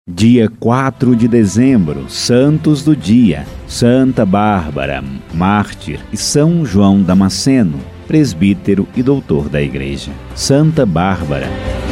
Dia 4 de dezembro, santos do dia: Santa Bárbara, mártir, e São João Damasceno, presbítero e doutor da Igreja. Santa Bárbara.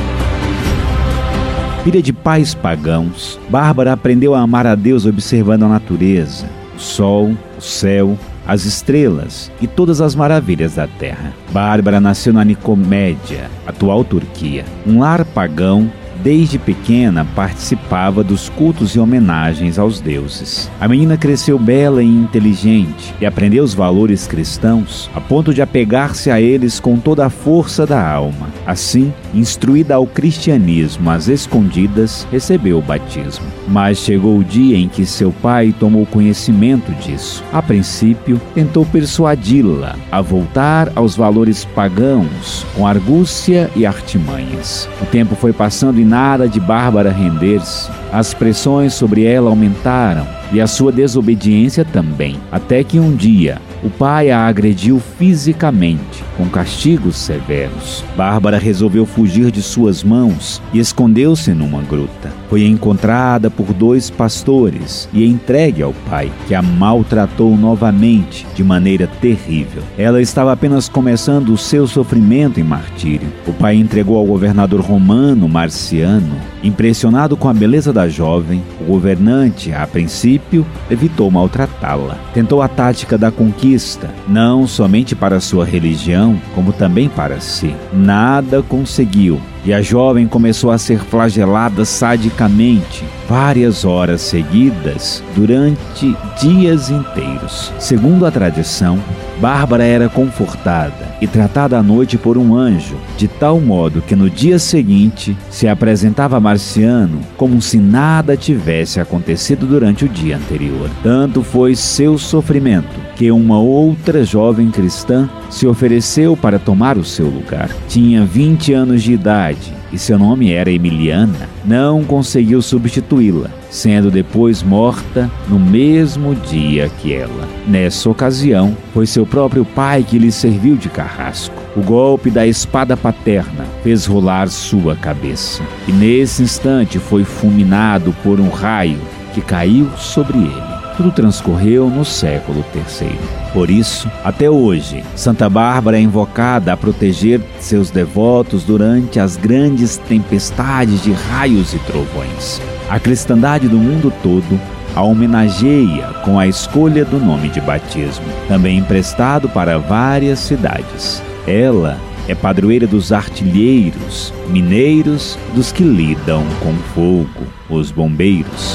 Filha de pais pagãos, Bárbara aprendeu a amar a Deus observando a natureza, o sol, o céu, as estrelas e todas as maravilhas da terra. Bárbara nasceu na Nicomédia, atual Turquia, um lar pagão. Desde pequena participava dos cultos e homenagens aos deuses. A menina cresceu bela e inteligente e aprendeu os valores cristãos a ponto de apegar-se a eles com toda a força da alma. Assim, instruída ao cristianismo às escondidas, recebeu o batismo. Mas chegou o dia em que seu pai tomou conhecimento disso. A princípio, tentou persuadi-la a voltar aos valores pagãos com argúcia e artimanhas. O tempo foi passando e nada de Bárbara render-se. As pressões sobre ela aumentaram e a sua desobediência também, até que um dia o pai a agrediu fisicamente, com castigos severos. Bárbara resolveu fugir de suas mãos e escondeu-se numa gruta. Foi encontrada por 2 pastores e entregue ao pai, que a maltratou novamente de maneira terrível. Ela estava apenas começando o seu sofrimento em martírio. O pai entregou ao governador romano Marciano. Impressionado com a beleza da jovem, o governante, a princípio, evitou maltratá-la. Tentou a tática da conquista, não somente para sua religião, como também para si. Nada conseguiu, e a jovem começou a ser flagelada sadicamente, várias horas seguidas, durante dias inteiros. Segundo a tradição, Bárbara era confortada e tratada à noite por um anjo, de tal modo que no dia seguinte se apresentava a Marciano como se nada tivesse acontecido durante o dia anterior. Tanto foi seu sofrimento que uma outra jovem cristã se ofereceu para tomar o seu lugar. Tinha 20 anos de idade e seu nome era Emiliana. Não conseguiu substituí-la, sendo depois morta no mesmo dia que ela. Nessa ocasião, foi seu próprio pai que lhe serviu de carrasco. O golpe da espada paterna fez rolar sua cabeça, e nesse instante foi fulminado por um raio que caiu sobre ele. Tudo transcorreu no século III. Por isso, até hoje, Santa Bárbara é invocada a proteger seus devotos durante as grandes tempestades de raios e trovões. A cristandade do mundo todo a homenageia com a escolha do nome de batismo, também emprestado para várias cidades. Ela é padroeira dos artilheiros, mineiros, dos que lidam com fogo, os bombeiros.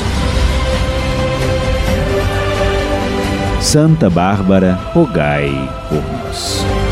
Santa Bárbara, rogai por nós.